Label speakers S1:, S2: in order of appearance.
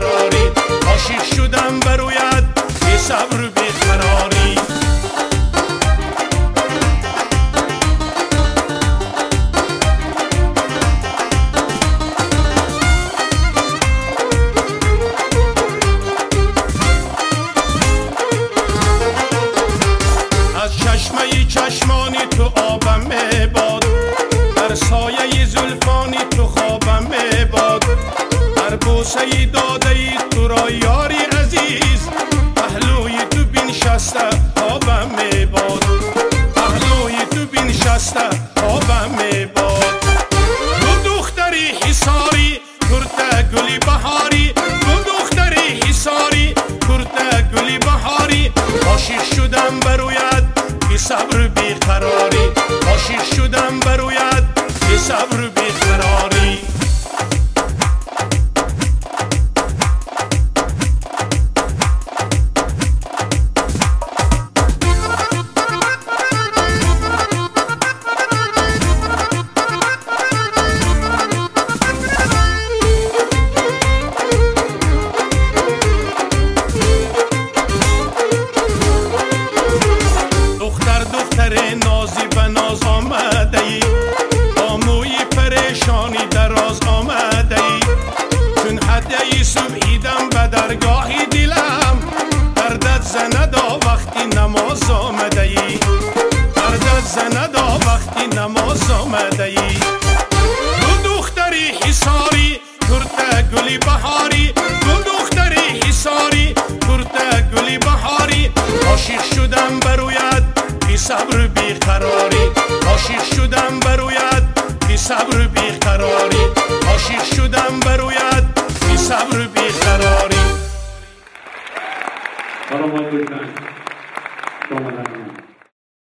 S1: بیقراری، عاشق شدم برویت بی صبر و بیقراری. از چشمه چشمانی تو آبم میباد، در سایه زلفانی تو خوابم میباد، هر بوسه داده ای تو را یاری عزیز، پهلوی تو بنشسته آبم میباد، پهلوی تو بنشسته آبم میباد. تو دختری حصاری کرده گلی بهاری، تو دختری حصاری کرده گلی بهاری، عاشق شدم برویت بی صبر بیقراری، عاشق شدم برویت بی صبر بیقراری. دختر نازی به ناز آمده ای، با موی پریشانی دراز آمده ای، چون هدیه صبحیدم به درگاه دلم، دردت زندا وقتی نماز آمده ای، دردت زندا وقتی نماز آمده ای. تو دختری حصاری کرده گلی بهاری، تو دختری حصاری کرده گلی بهاری، عاشق شدم برویت بی صبر بیقراری.